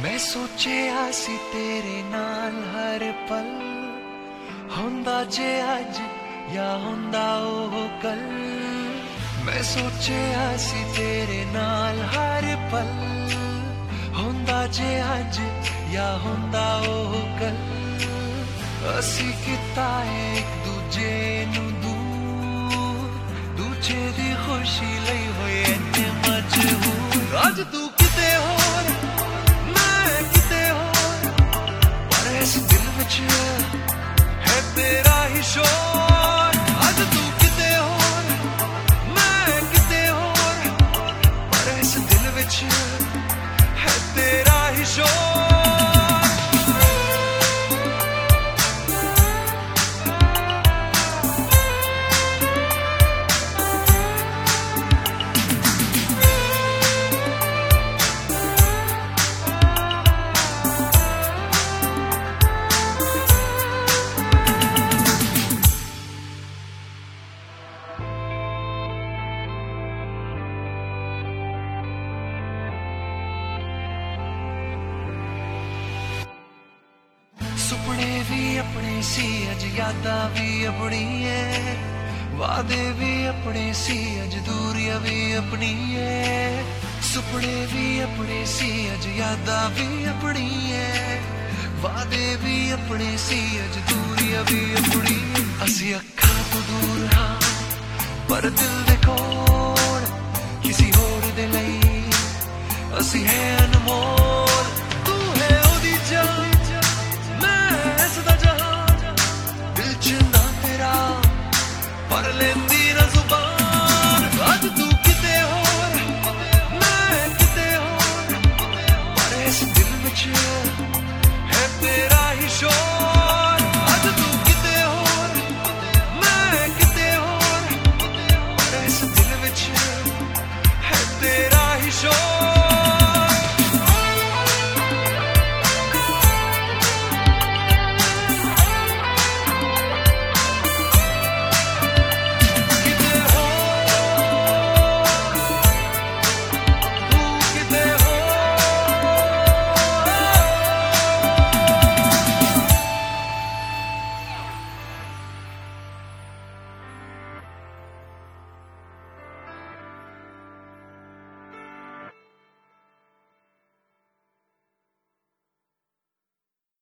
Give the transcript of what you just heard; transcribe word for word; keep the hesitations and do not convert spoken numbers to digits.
मैं सोचिया सी तेरे नाल हर पल, होंदा जे अज या होंदा ओह कल। मैं सोचिया सी तेरे नाल हर पल, होंदा जे अज या होंदा ओह कल। असी किता एक दूजे नू दूर, दूजे दी खुशी लई होए इन्ने मजबूर। अज तू किते होर इस दिल विच है तेरा ही शोर। अज तू किते होर मैं किते होर, पर इस दिल विच है तेरा ही शोर। सुपने भी अपने सी अज यादा भी अपनी है, वादे भी अपने सी अज दूरियां भी अपनी है। सुपने भी अपने सी अज यादा भी अपनी है, वादे भी अपने सी अज दूरियां भी अपनी है। असी अखा तो दूर हाँ पर दिल दे कोल किसी होर दे लई, असी है